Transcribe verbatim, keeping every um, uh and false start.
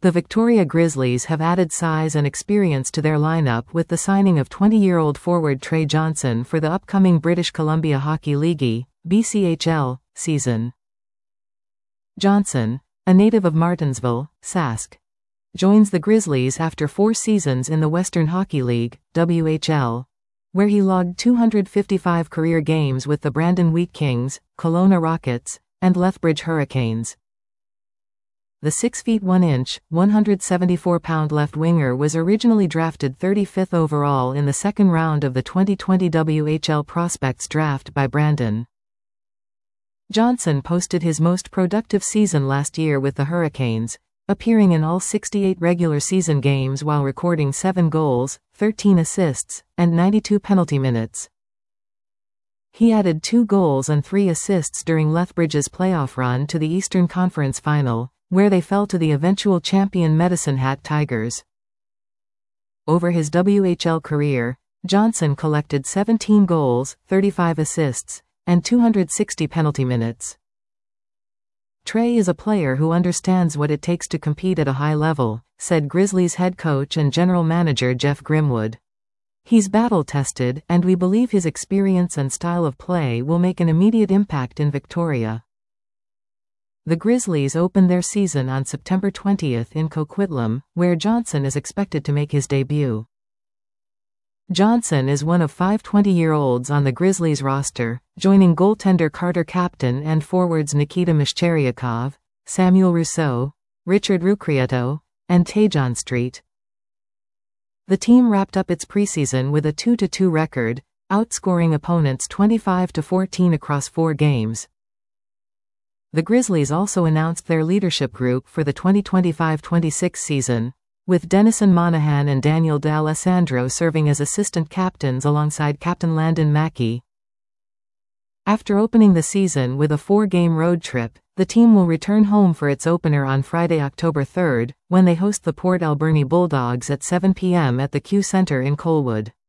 The Victoria Grizzlies have added size and experience to their lineup with the signing of twenty-year-old forward Trey Johnson for the upcoming British Columbia Hockey League (B C H L) season. Johnson, a native of Martinsville, Sask, joins the Grizzlies after four seasons in the Western Hockey League (W H L), where he logged two hundred fifty-five career games with the Brandon Wheat Kings, Kelowna Rockets, and Lethbridge Hurricanes. The six feet one inch, one hundred seventy-four pound left winger was originally drafted thirty-fifth overall in the second round of the twenty twenty W H L Prospects Draft by Brandon. Johnson posted his most productive season last year with the Hurricanes, appearing in all sixty-eight regular season games while recording seven goals, thirteen assists, and ninety-two penalty minutes. He added two goals and three assists during Lethbridge's playoff run to the Eastern Conference Final, where they fell to the eventual champion Medicine Hat Tigers. Over his W H L career, Johnson collected seventeen goals, thirty-five assists, and two hundred sixty penalty minutes. Trey is a player who understands what it takes to compete at a high level, said Grizzlies head coach and general manager Jeff Grimwood. He's battle-tested, and we believe his experience and style of play will make an immediate impact in Victoria. The Grizzlies opened their season on September twentieth in Coquitlam, where Johnson is expected to make his debut. Johnson is one of five twenty-year-olds on the Grizzlies roster, joining goaltender Carter Captain and forwards Nikita Mishcheryakov, Samuel Rousseau, Richard Rucrieto, and Tajon Street. The team wrapped up its preseason with a two to two record, outscoring opponents twenty-five to fourteen across four games. The Grizzlies also announced their leadership group for the twenty twenty-five twenty-six season, with Dennison Monahan and Daniel D'Alessandro serving as assistant captains alongside Captain Landon Mackey. After opening the season with a four-game road trip, the team will return home for its opener on Friday, October third, when they host the Port Alberni Bulldogs at seven p m at the Q Centre in Colwood.